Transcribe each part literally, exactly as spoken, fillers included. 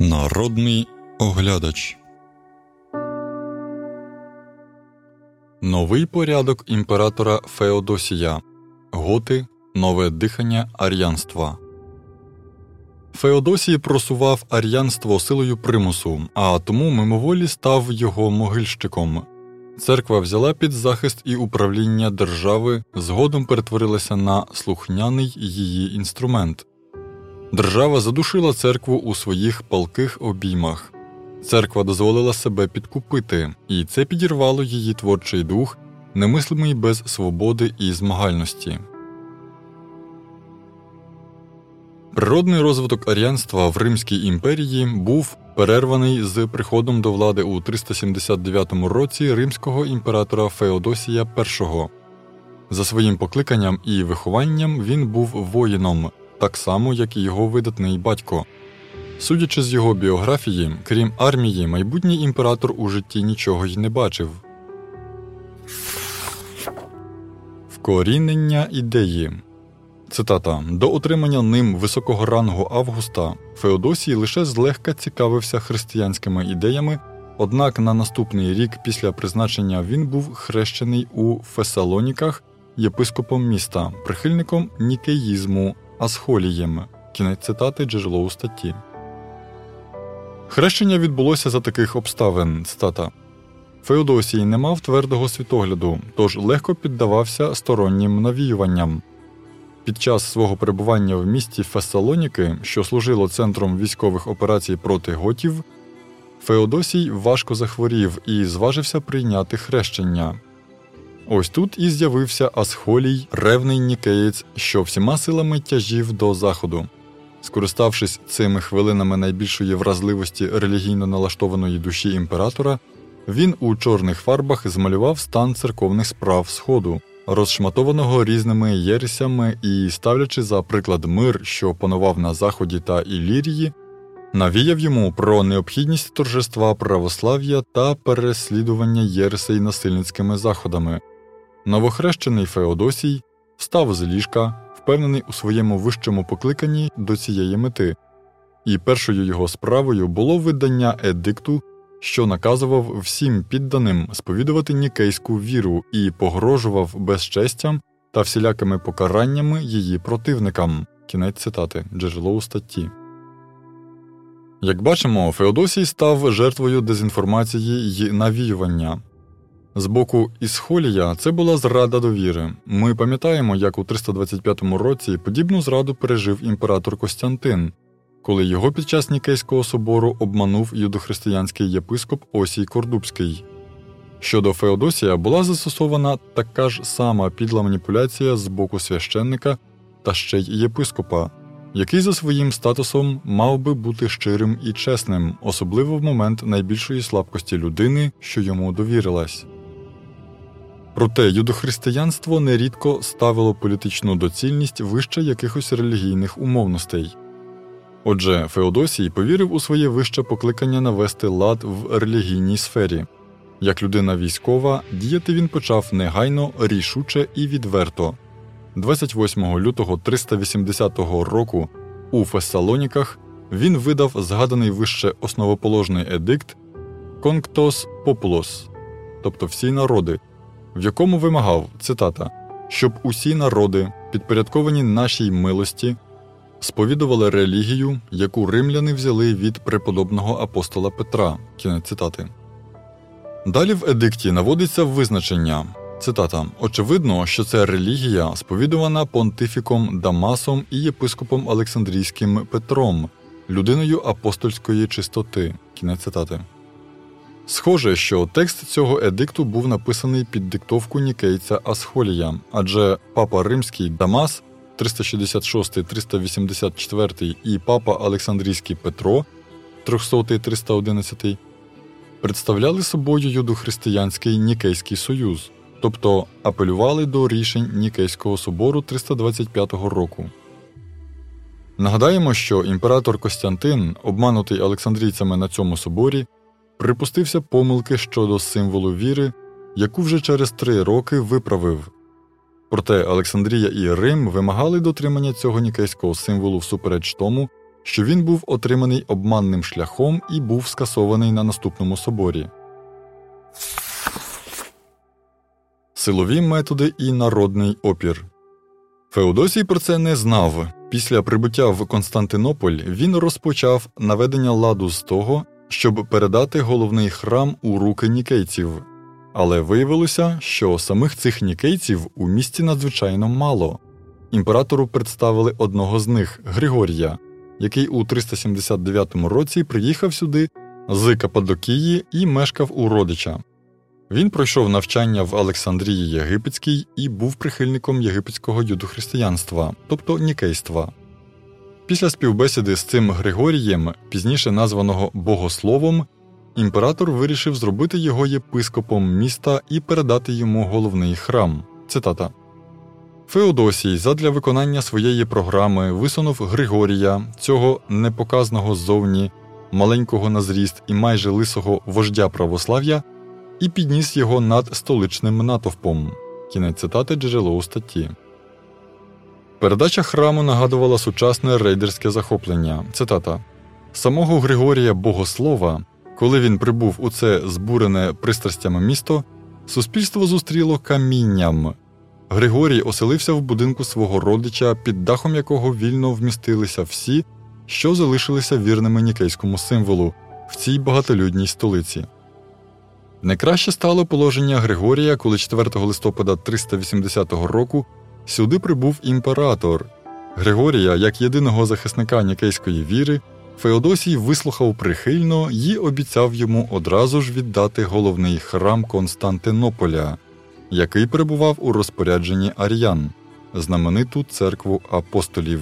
Народний оглядач. Новий порядок імператора Феодосія. Готи. Нове дихання ар'янства. Феодосій просував ар'янство силою примусу, а тому мимоволі став його могильщиком. Церква взяла під захист і управління держави, згодом перетворилася на слухняний її інструмент. Держава задушила церкву у своїх палких обіймах. Церква дозволила себе підкупити, і це підірвало її творчий дух, немислимий без свободи і змагальності. Природний розвиток ар'янства в Римській імперії був перерваний з приходом до влади у триста сімдесят дев'ятому році римського імператора Феодосія першого. За своїм покликанням і вихованням він був воїном, так само, як і його видатний батько. Судячи з його біографії, крім армії, майбутній імператор у житті нічого й не бачив. Вкорінення ідеї. Цитата. «До отримання ним високого рангу Августа Феодосій лише злегка цікавився християнськими ідеями, однак на наступний рік після призначення він був хрещений у Фесалоніках єпископом міста, прихильником нікеїзму Асхолієм». Кінець цитати, джерело у статті. Хрещення відбулося за таких обставин. Цитата. «Феодосій не мав твердого світогляду, тож легко піддавався стороннім навіюванням. Під час свого перебування в місті Фесалоніки, що служило центром військових операцій проти готів, Феодосій важко захворів і зважився прийняти хрещення. Ось тут і з'явився Асхолій, ревний нікеєць, що всіма силами тяжів до заходу. Скориставшись цими хвилинами найбільшої вразливості релігійно налаштованої душі імператора, він у чорних фарбах змалював стан церковних справ Сходу, розшматованого різними єресями і, ставлячи за приклад мир, що панував на Заході та Ілірії, навіяв йому про необхідність торжества православ'я та переслідування єресей насильницькими заходами. Новохрещений Феодосій встав з ліжка, впевнений у своєму вищому покликанні до цієї мети, і першою його справою було видання едикту, що наказував всім підданим сповідувати нікейську віру і погрожував безчестям та всілякими покараннями її противникам. Кінець цитати, джерело у статті. Як бачимо, Феодосій став жертвою дезінформації й навіювання. З боку Ісхолія це була зрада довіри. Ми пам'ятаємо, як у триста двадцять п'ятому році подібну зраду пережив імператор Костянтин, коли його під час Нікейського собору обманув юдохристиянський єпископ Осій Кордубський. Щодо Феодосія була застосована така ж сама підла маніпуляція з боку священника та ще й єпископа, який за своїм статусом мав би бути щирим і чесним, особливо в момент найбільшої слабкості людини, що йому довірилась. Проте юдохристиянство нерідко ставило політичну доцільність вище якихось релігійних умовностей. Отже, Феодосій повірив у своє вище покликання навести лад в релігійній сфері. Як людина військова, діяти він почав негайно, рішуче і відверто. двадцять восьмого лютого триста вісімдесятого року у Фесалоніках він видав згаданий вище основоположний едикт «Конктос Популос», тобто «всі народи», в якому вимагав, цитата, «щоб усі народи, підпорядковані нашій милості, сповідували релігію, яку римляни взяли від преподобного апостола Петра». Кінець цитати. Далі в едикті наводиться визначення, цитата, «очевидно, що це релігія, сповідувана понтифіком Дамасом і єпископом Олександрійським Петром, людиною апостольської чистоти». Кінець цитати. Схоже, що текст цього едикту був написаний під диктовку нікейця Асхолія, адже папа Римський Дамас триста шістдесят шостий - триста вісімдесят четвертий і папа Олександрійський Петро триста - триста одинадцятий представляли собою юдохристиянський Нікейський союз, тобто апелювали до рішень Нікейського собору триста двадцять п'ятого року. Нагадаємо, що імператор Костянтин, обманутий олександрійцями на цьому соборі, припустився помилки щодо символу віри, яку вже через три роки виправив. Проте Олександрія і Рим вимагали дотримання цього нікейського символу всупереч тому, що він був отриманий обманним шляхом і був скасований на наступному соборі. Силові методи і народний опір. Феодосій про це не знав. Після прибуття в Константинополь він розпочав наведення ладу з того, щоб передати головний храм у руки нікейців. Але виявилося, що самих цих нікейців у місті надзвичайно мало. Імператору представили одного з них – Григорія, який у триста сімдесят дев'ятому році приїхав сюди з Каппадокії і мешкав у родича. Він пройшов навчання в Олександрії Єгипетській і був прихильником єгипетського юдохристиянства, тобто нікейства. Після співбесіди з цим Григорієм, пізніше названого Богословом, імператор вирішив зробити його єпископом міста і передати йому головний храм. Цитата. Феодосій задля виконання своєї програми висунув Григорія, цього непоказного ззовні, маленького на зріст і майже лисого вождя православ'я, і підніс його над столичним натовпом. Кінець цитати, джерело у статті. Передача храму нагадувала сучасне рейдерське захоплення. Цитата. Самого Григорія Богослова, коли він прибув у це збурене пристрастями місто, суспільство зустріло камінням. Григорій оселився в будинку свого родича, під дахом якого вільно вмістилися всі, що залишилися вірними нікейському символу в цій багатолюдній столиці. Найкраще стало положення Григорія, коли четвертого листопада триста вісімдесятого року сюди прибув імператор. Григорія, як єдиного захисника нікейської віри, Феодосій вислухав прихильно і обіцяв йому одразу ж віддати головний храм Константинополя, який перебував у розпорядженні ар'ян, знамениту церкву апостолів.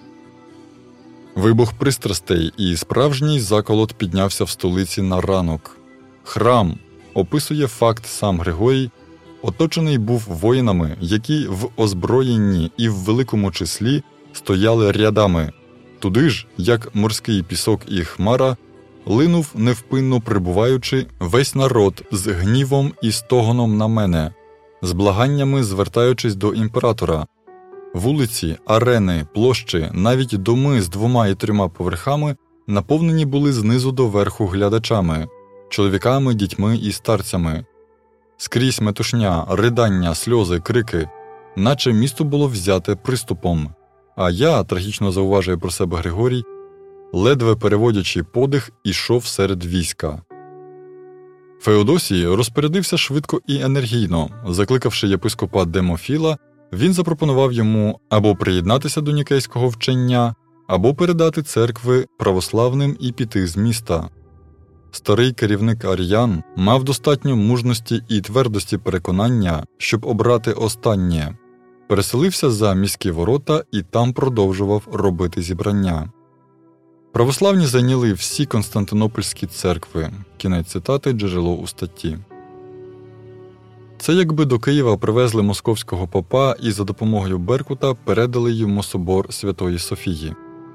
Вибух пристрастей і справжній заколот піднявся в столиці на ранок. Храм, описує факт сам Григорій, оточений був воїнами, які в озброєнні і в великому числі стояли рядами. Туди ж, як морський пісок і хмара, линув невпинно прибуваючи весь народ з гнівом і стогоном на мене, з благаннями звертаючись до імператора. Вулиці, арени, площі, навіть доми з двома і трьома поверхами наповнені були знизу до верху глядачами, чоловіками, дітьми і старцями. Скрізь метушня, ридання, сльози, крики, наче місто було взяте приступом. А я, трагічно зауважує про себе Григорій, ледве переводячи подих, ішов серед війська. Феодосій розпорядився швидко і енергійно. Закликавши єпископа Демофіла, він запропонував йому або приєднатися до нікейського вчення, або передати церкви православним і піти з міста. Старий керівник ар'ян мав достатньо мужності і твердості переконання, щоб обрати останнє. Переселився за міські ворота і там продовжував робити зібрання. Православні зайняли всі константинопольські церкви. Кінець цитати, джерело у статті. Це якби до Києва привезли московського попа і за допомогою Беркута передали йому собор Святої Софії.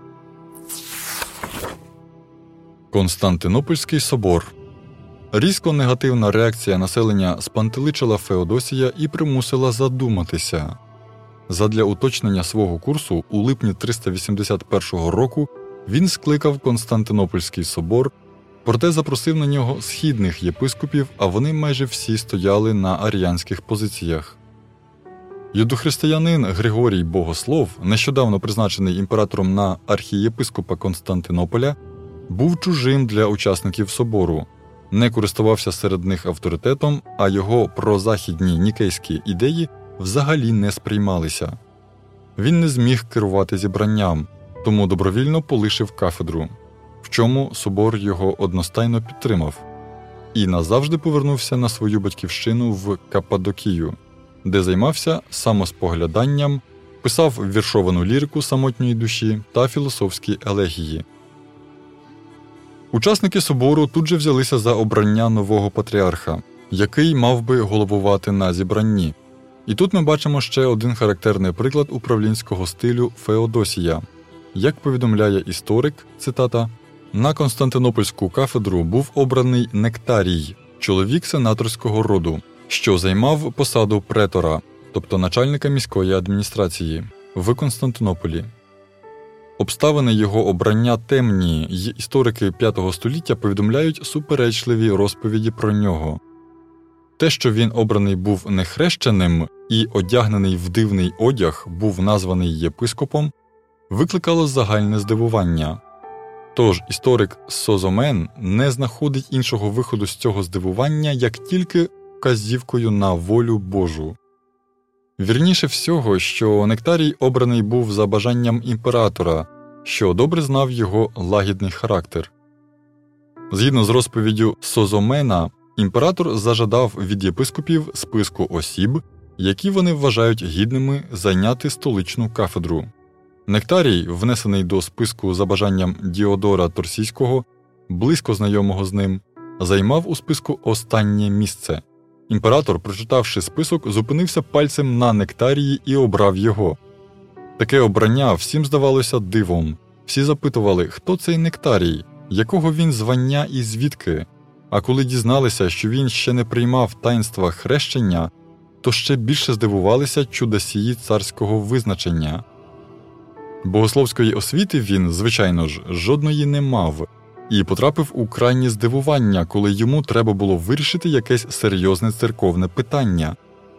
Константинопольський собор. Різко негативна реакція населення спантеличила Феодосія і примусила задуматися. Задля уточнення свого курсу у липні триста вісімдесят першого року він скликав Константинопольський собор, проте запросив на нього східних єпископів, а вони майже всі стояли на ар'янських позиціях. Юдохристиянин Григорій Богослов, нещодавно призначений імператором на архієпископа Константинополя, був чужим для учасників собору, не користувався серед них авторитетом, а його прозахідні нікейські ідеї взагалі не сприймалися. Він не зміг керувати зібранням, тому добровільно полишив кафедру, в чому собор його одностайно підтримав, і назавжди повернувся на свою батьківщину в Каппадокію, де займався самоспогляданням, писав віршовану лірику самотньої душі та філософські елегії. Учасники собору тут же взялися за обрання нового патріарха, який мав би головувати на зібранні. І тут ми бачимо ще один характерний приклад управлінського стилю Феодосія. Як повідомляє історик, цитата, «На Константинопольську кафедру був обраний Нектарій, чоловік сенаторського роду, що займав посаду претора, тобто начальника міської адміністрації, в Константинополі. Обставини його обрання темні, й історики п'ятого століття повідомляють суперечливі розповіді про нього. Те, що він обраний був нехрещеним і одягнений в дивний одяг, був названий єпископом, викликало загальне здивування. Тож історик Созомен не знаходить іншого виходу з цього здивування, як тільки вказівкою на волю Божу. Вірніше всього, що Нектарій обраний був за бажанням імператора, що добре знав його лагідний характер. Згідно з розповіддю Созомена, імператор зажадав від єпископів списку осіб, які вони вважають гідними зайняти столичну кафедру. Нектарій, внесений до списку за бажанням Діодора Торсійського, близько знайомого з ним, займав у списку останнє місце. Імператор, прочитавши список, зупинився пальцем на Нектарії і обрав його. Таке обрання всім здавалося дивом. Всі запитували, хто цей Нектарій, якого він звання і звідки. А коли дізналися, що він ще не приймав таїнства хрещення, то ще більше здивувалися чудосії царського визначення. Богословської освіти він, звичайно ж, жодної не мав, і потрапив у крайнє здивування, коли йому треба було вирішити якесь серйозне церковне питання.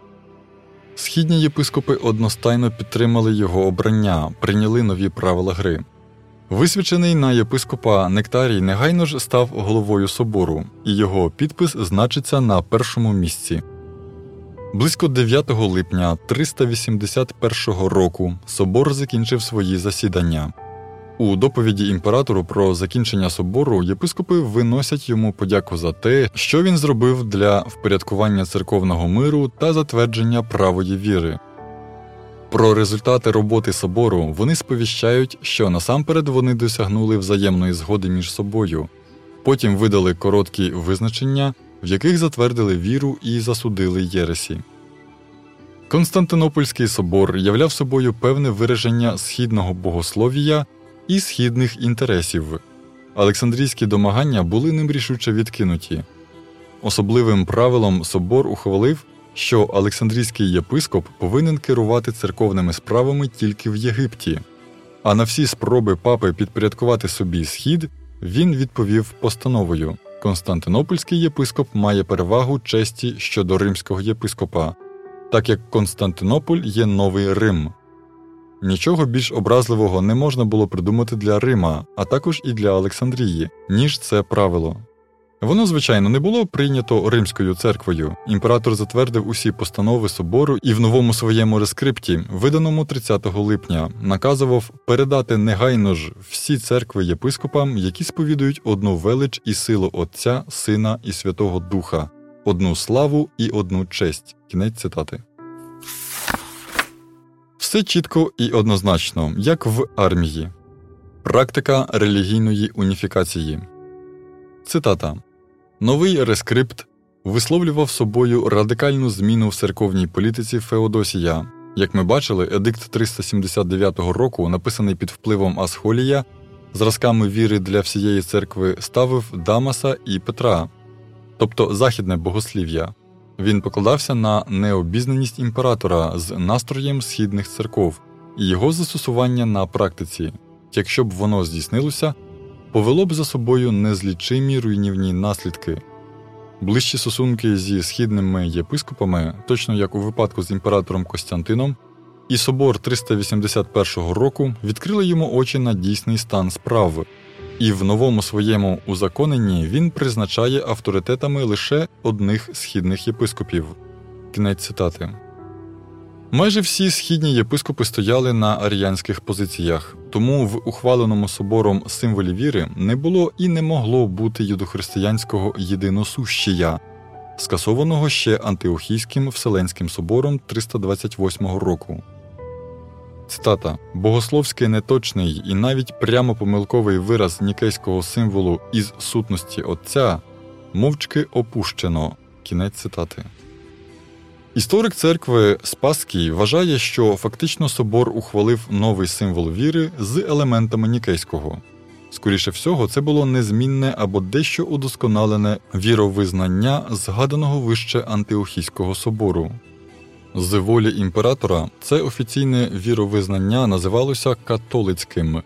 Східні єпископи одностайно підтримали його обрання, прийняли нові правила гри. Висвячений на єпископа Нектарій негайно ж став головою собору, і його підпис значиться на першому місці. Близько дев'ятого липня триста вісімдесят першого року собор закінчив свої засідання. У доповіді імператору про закінчення собору єпископи виносять йому подяку за те, що він зробив для впорядкування церковного миру та затвердження правої віри. Про результати роботи собору вони сповіщають, що насамперед вони досягнули взаємної згоди між собою, потім видали короткі визначення, в яких затвердили віру і засудили єресі. Константинопольський собор являв собою певне вираження східного богослов'я і східних інтересів. Олександрійські домагання були ним рішуче відкинуті. Особливим правилом собор ухвалив, що Олександрійський єпископ повинен керувати церковними справами тільки в Єгипті, а на всі спроби папи підпорядкувати собі Схід він відповів постановою: Константинопольський єпископ має перевагу честі щодо римського єпископа, так як Константинополь є новий Рим. Нічого більш образливого не можна було придумати для Рима, а також і для Олександрії, ніж це правило. Воно, звичайно, не було прийнято Римською церквою. Імператор затвердив усі постанови собору і в новому своєму рескрипті, виданому тридцятого липня, наказував передати негайно ж всі церкви єпископам, які сповідують одну велич і силу Отця, Сина і Святого Духа, одну славу і одну честь. Кінець цитати. Все чітко і однозначно, як в армії. Практика релігійної уніфікації. Цитата. Новий рескрипт висловлював собою радикальну зміну в церковній політиці Феодосія. Як ми бачили, едикт триста сімдесят дев'ятого року, написаний під впливом Асхолія, зразками віри для всієї церкви ставив Дамаса і Петра, тобто західне богослів'я. Він покладався на необізнаність імператора з настроєм східних церков і його застосування на практиці. Якщо б воно здійснилося, повело б за собою незлічимі руйнівні наслідки. Ближчі стосунки зі східними єпископами, точно як у випадку з імператором Костянтином, і собор триста вісімдесят першого року відкрили йому очі на дійсний стан справ, і в новому своєму узаконенні він призначає авторитетами лише одних східних єпископів. Кінець цитати. Майже всі східні єпископи стояли на аріянських позиціях, тому в ухваленому собором символі віри не було і не могло бути юдохристиянського єдиносущія, скасованого ще Антиохійським Вселенським собором триста двадцять восьмого року. Цитата. «Богословський неточний і навіть прямо помилковий вираз нікейського символу із сутності Отця мовчки опущено». Кінець цитати. Історик церкви Спасський вважає, що фактично собор ухвалив новий символ віри з елементами нікейського. Скоріше всього, це було незмінне або дещо удосконалене віровизнання згаданого вище Антиохійського собору. З волі імператора це офіційне віровизнання називалося католицьким,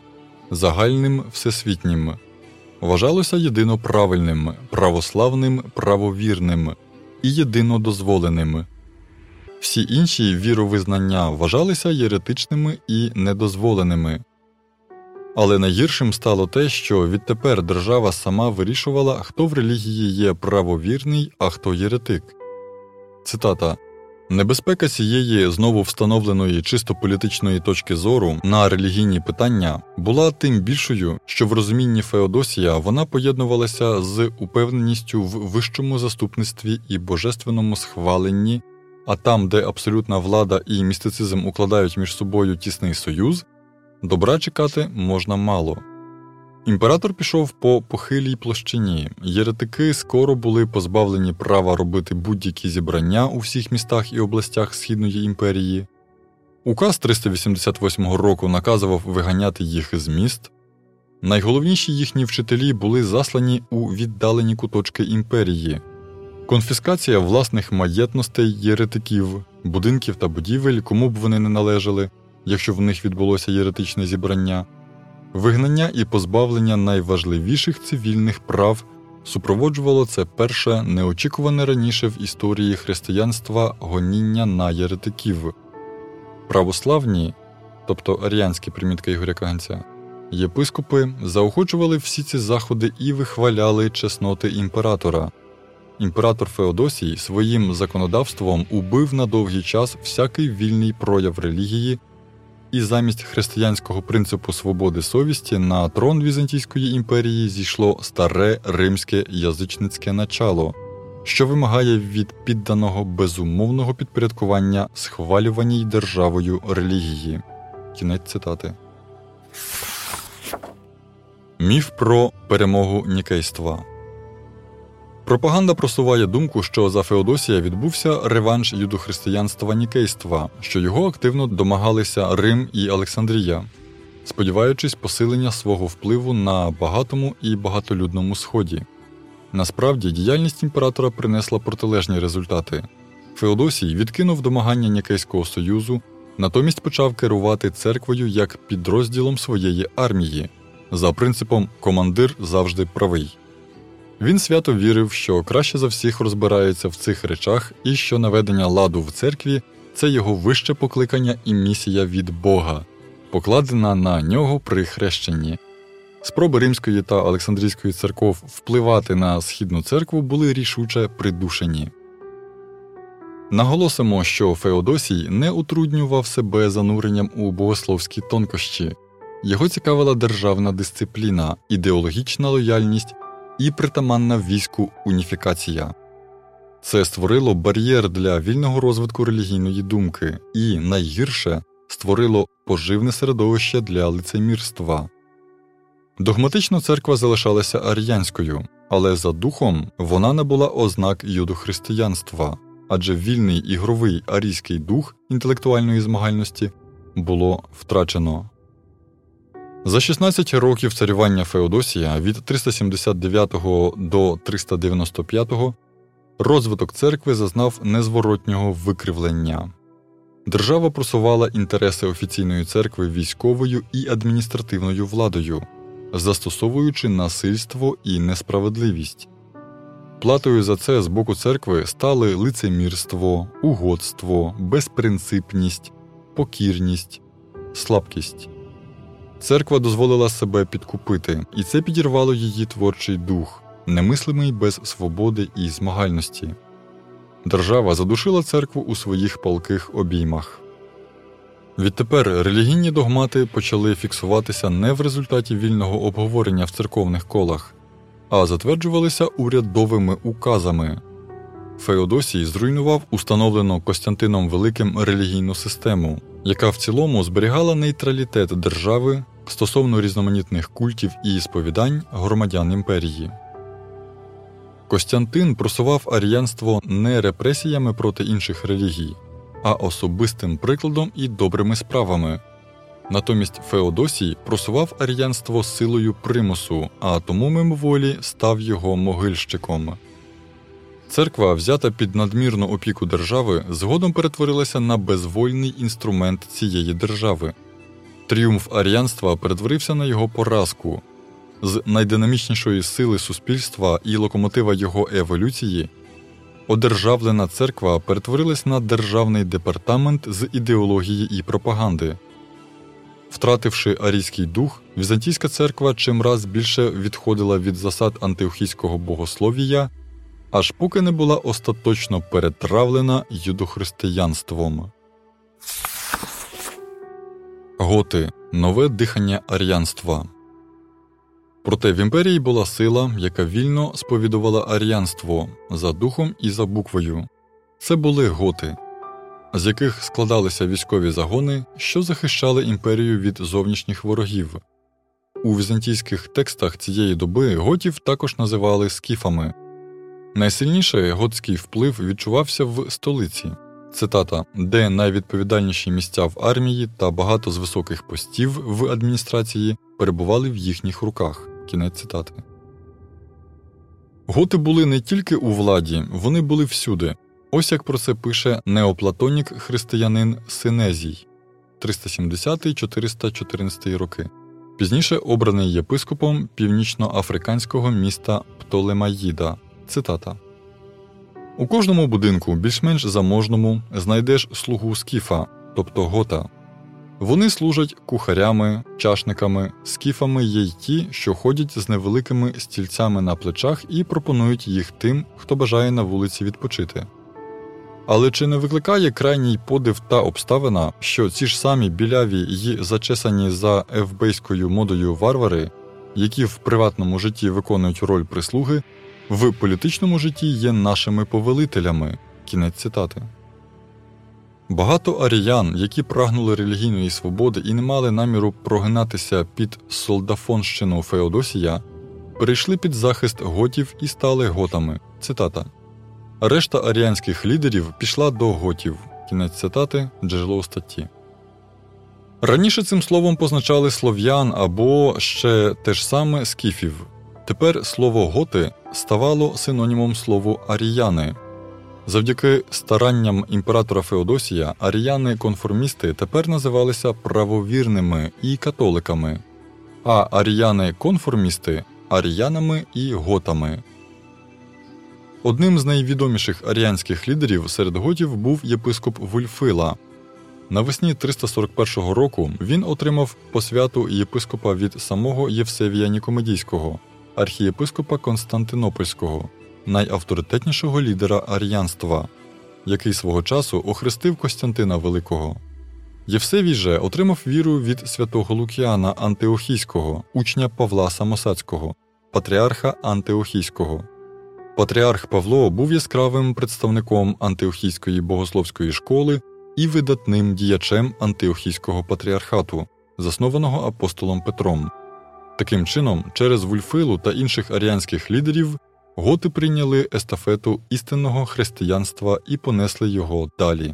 загальним всесвітнім, вважалося єдино правильним, православним, правовірним і єдинодозволеним. Всі інші віровизнання вважалися єретичними і недозволеними. Але найгіршим стало те, що відтепер держава сама вирішувала, хто в релігії є правовірний, а хто єретик. Цитата. «Небезпека цієї знову встановленої чисто політичної точки зору на релігійні питання була тим більшою, що в розумінні Феодосія вона поєднувалася з упевненістю в вищому заступництві і божественному схваленні, а там, де абсолютна влада і містицизм укладають між собою тісний союз, добра чекати можна мало». Імператор пішов по похилій площині, єретики скоро були позбавлені права робити будь-які зібрання у всіх містах і областях Східної імперії. Указ триста вісімдесят восьмого року наказував виганяти їх з міст. Найголовніші їхні вчителі були заслані у віддалені куточки імперії. Конфіскація власних маєтностей єретиків, будинків та будівель, кому б вони не належали, якщо в них відбулося єретичне зібрання, вигнання і позбавлення найважливіших цивільних прав супроводжувало це перше, неочікуване раніше в історії християнства гоніння на єретиків. Православні, тобто аріанські примітка Ігоря Каганця, єпископи заохочували всі ці заходи і вихваляли чесноти імператора. Імператор Феодосій своїм законодавством убив на довгий час всякий вільний прояв релігії, і замість християнського принципу свободи совісті на трон Візантійської імперії зійшло старе римське язичницьке начало, що вимагає від підданого безумовного підпорядкування схвалюваній державою релігії. Кінець цитати. Міф про перемогу нікейства. Пропаганда просуває думку, що за Феодосія відбувся реванш юдохристиянства нікейства, що його активно домагалися Рим і Олександрія, сподіваючись посилення свого впливу на багатому і багатолюдному Сході. Насправді, діяльність імператора принесла протилежні результати. Феодосій відкинув домагання Нікейського союзу, натомість почав керувати церквою як підрозділом своєї армії, за принципом «командир завжди правий». Він свято вірив, що краще за всіх розбирається в цих речах і що наведення ладу в церкві – це його вище покликання і місія від Бога, покладена на нього при хрещенні. Спроби Римської та Олександрійської церков впливати на Східну церкву були рішуче придушені. Наголосимо, що Феодосій не утруднював себе зануренням у богословські тонкощі. Його цікавила державна дисципліна, ідеологічна лояльність і притаманна війську уніфікація. Це створило бар'єр для вільного розвитку релігійної думки і, найгірше, створило поживне середовище для лицемірства. Догматично церква залишалася аріянською, але за духом вона набула ознак юдохристиянства, адже вільний ігровий арійський дух інтелектуальної змагальності було втрачено. За шістнадцять років царювання Феодосія від триста сімдесят дев'ятого до триста дев'яносто п'ятого розвиток церкви зазнав незворотнього викривлення. Держава просувала інтереси офіційної церкви військовою і адміністративною владою, застосовуючи насильство і несправедливість. Платою за це з боку церкви стали лицемірство, угодство, безпринципність, покірність, слабкість. Церква дозволила себе підкупити, і це підірвало її творчий дух, немислимий без свободи і змагальності. Держава задушила церкву у своїх палких обіймах. Відтепер релігійні догмати почали фіксуватися не в результаті вільного обговорення в церковних колах, а затверджувалися урядовими указами. Феодосій зруйнував установлену Костянтином Великим релігійну систему, яка в цілому зберігала нейтралітет держави стосовно різноманітних культів і сповідань громадян імперії. Костянтин просував аріянство не репресіями проти інших релігій, а особистим прикладом і добрими справами. Натомість Феодосій просував аріянство силою примусу, а тому мимоволі став його могильщиком. Церква, взята під надмірну опіку держави, згодом перетворилася на безвольний інструмент цієї держави. Тріумф аріянства перетворився на його поразку. З найдинамічнішої сили суспільства і локомотива його еволюції одержавлена церква перетворилась на державний департамент з ідеології і пропаганди. Втративши арійський дух, Візантійська церква чимраз більше відходила від засад антиохійського богослов'я, аж поки не була остаточно перетравлена юдохристиянством. Готи – нове дихання аріянства. Проте в імперії була сила, яка вільно сповідувала аріянство за духом і за буквою. Це були готи, з яких складалися військові загони, що захищали імперію від зовнішніх ворогів. У візантійських текстах цієї доби готів також називали скіфами. Найсильніше готський вплив відчувався в столиці. Цитата, де найвідповідальніші місця в армії та багато з високих постів в адміністрації перебували в їхніх руках. Кінець цитати. Готи були не тільки у владі, вони були всюди. Ось як про це пише неоплатонік-християнин Синезій триста сімдесятий - чотириста чотирнадцятий роки, пізніше обраний єпископом північноафриканського міста Птолемаїда. Цитата. «У кожному будинку, більш-менш заможному, знайдеш слугу скіфа, тобто гота. Вони служать кухарями, чашниками, скіфами є й ті, що ходять з невеликими стільцями на плечах і пропонують їх тим, хто бажає на вулиці відпочити. Але чи не викликає крайній подив та обставина, що ці ж самі біляві й зачесані за евбейською модою варвари, які в приватному житті виконують роль прислуги, в політичному житті є нашими повелителями?» Кінець цитати. Багато аріян, які прагнули релігійної свободи і не мали наміру прогинатися під солдафонщину Феодосія, перейшли під захист готів і стали готами. Цитата. Решта аріянських лідерів пішла до готів. Кінець цитати, джерело у статті. Раніше цим словом позначали слов'ян або ще те ж саме скіфів. Тепер слово «готи» ставало синонімом слову «аріяни». Завдяки старанням імператора Феодосія аріяни-конформісти тепер називалися правовірними і католиками, а аріяни-конформісти – аріянами і готами. Одним з найвідоміших аріянських лідерів серед готів був єпископ Вульфила. Навесні триста сорок першого року він отримав посвяту єпископа від самого Євсевія Нікомедійського, архієпископа Константинопольського, найавторитетнішого лідера аріянства, який свого часу охрестив Костянтина Великого. Євсевій же отримав віру від святого Лукіана Антиохійського, учня Павла Самосадського, патріарха Антиохійського. Патріарх Павло був яскравим представником антиохійської богословської школи і видатним діячем антиохійського патріархату, заснованого апостолом Петром. Таким чином, через Вульфилу та інших аріянських лідерів готи прийняли естафету істинного християнства і понесли його далі.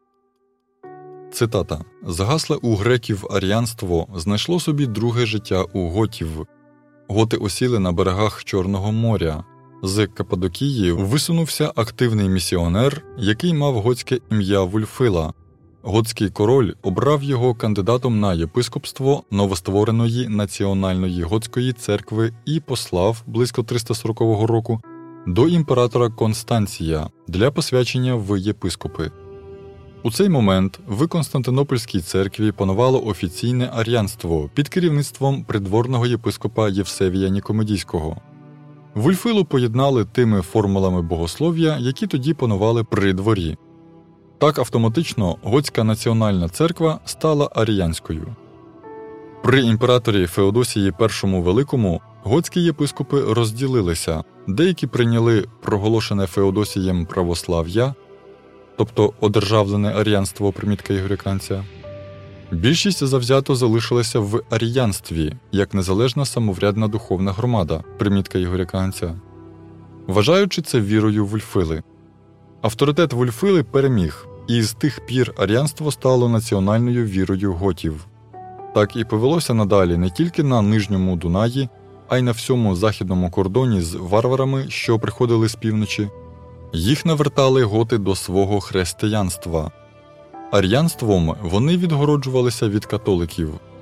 Цитата. «Загасле у греків аріянство знайшло собі друге життя у готів. Готи осіли на берегах Чорного моря. З Каппадокії висунувся активний місіонер, який мав готське ім'я Вульфила. Готський король обрав його кандидатом на єпископство новоствореної Національної готської церкви і послав близько триста сорокового року до імператора Констанція для посвячення в єпископи. У цей момент в Константинопольській церкві панувало офіційне аріянство під керівництвом придворного єпископа Євсевія Нікомедійського. Вульфилу поєднали тими формулами богослов'я, які тоді панували при дворі. Так автоматично готська національна церква стала аріянською. При імператорі Феодосії І Великому готські єпископи розділилися, деякі прийняли проголошене Феодосієм православ'я, тобто одержавлене аріянство примітка Ігоря Канця. Більшість завзято залишилася в аріянстві, як незалежна самоврядна духовна громада примітка Ігоря Канця, вважаючи це вірою Вульфили. Авторитет Вульфили переміг, і з тих пір аріянство стало національною вірою готів. Так і повелося надалі не тільки на Нижньому Дунаї, а й на всьому західному кордоні з варварами, що приходили з півночі. Їх навертали готи до свого християнства. Аріянством вони відгороджувалися від католиків,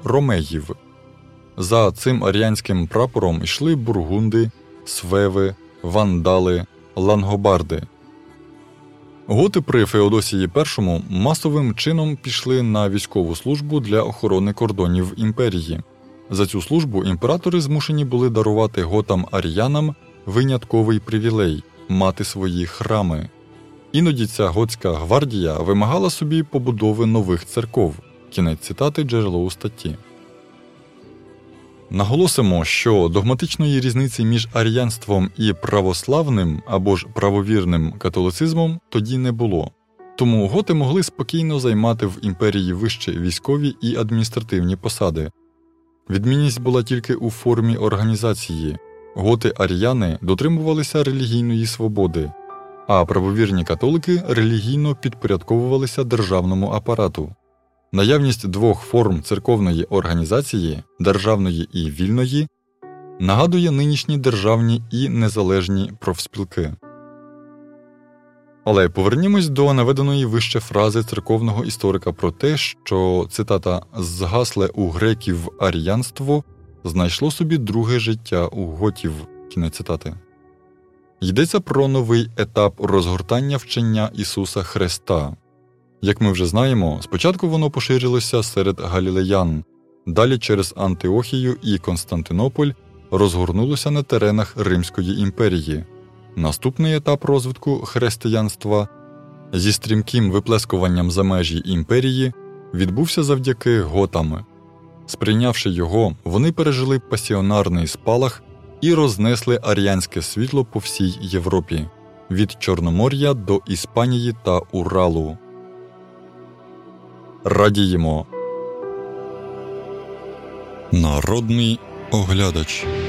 ромеїв. За цим аріанським прапором йшли бургунди, свеви, вандали, лангобарди. Готи при Феодосії І масовим чином пішли на військову службу для охорони кордонів імперії. За цю службу імператори змушені були дарувати готам-аріянам винятковий привілей – мати свої храми. Іноді ця готська гвардія вимагала собі побудови нових церков. Кінець цитати, джерело у статті. Наголосимо, що догматичної різниці між аріянством і православним або ж правовірним католицизмом тоді не було. Тому готи могли спокійно займати в імперії вищі військові і адміністративні посади. Відмінність була тільки у формі організації. Готи-аріяни дотримувалися релігійної свободи, а правовірні католики релігійно підпорядковувалися державному апарату. Наявність двох форм церковної організації – державної і вільної – нагадує нинішні державні і незалежні профспілки. Але повернімось до наведеної вище фрази церковного історика про те, що, цитата, «згасле у греків аріянство знайшло собі друге життя у готів». Кінець цитати. Йдеться про новий етап розгортання вчення Ісуса Христа. Як ми вже знаємо, спочатку воно поширилося серед галілеян, далі через Антиохію і Константинополь розгорнулося на теренах Римської імперії. Наступний етап розвитку християнства зі стрімким виплескуванням за межі імперії відбувся завдяки готам. Сприйнявши його, вони пережили пасіонарний спалах і рознесли аріанське світло по всій Європі – від Чорномор'я до Іспанії та Уралу. Радіємо! Народний оглядач.